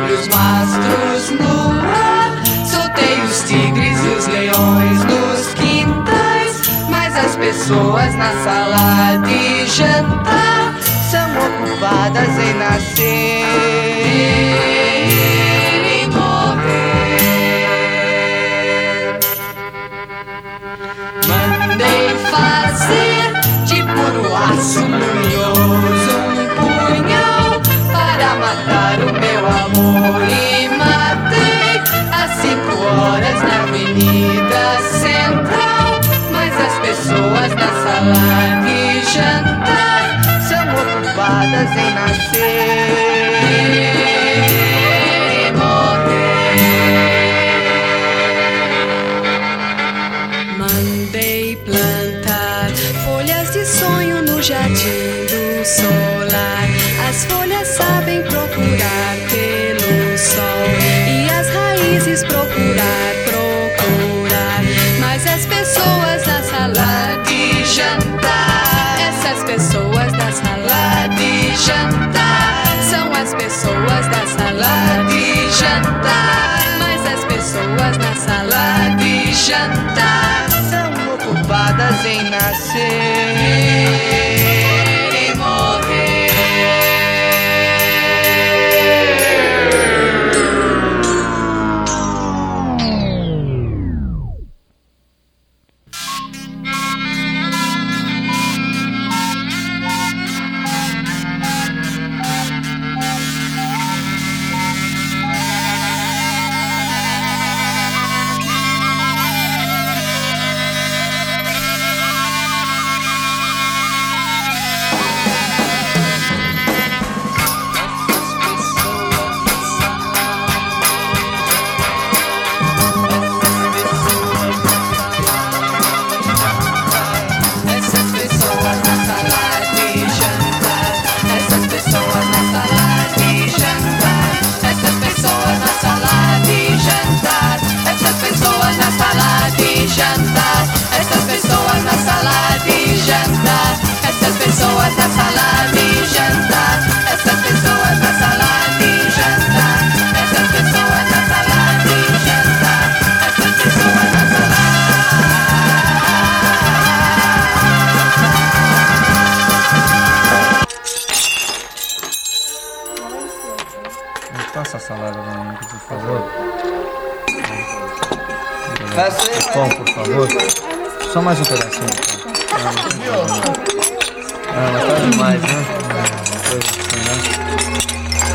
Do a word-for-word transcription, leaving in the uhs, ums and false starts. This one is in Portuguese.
sob os mastros no ar. Soltei os tigres e os leões nos quintais, mas as pessoas na sala de jantar são ocupadas em nascer e morrer. Mandei fazer de puro aço luminoso um punhal para matar o meu amor, e matei às cinco horas na Avenida Central, mas as pessoas na sala de jantar são ocupadas em nascer e morrer. Mandei plantar folhas de sonho no jardim do solar. As folhas sabem procurar pelo sol e as raízes procurar, procurar. Mas as pessoas na sala de jantar, essas pessoas da sala de jantar, são as pessoas da sala de jantar. Mas as pessoas na sala de jantar são ocupadas em nascer e morrer. Passa a salada pra mim, por favor. Pão, por favor. Só mais um pedacinho. Ah, mas tá demais, né? Uma coisa assim, né?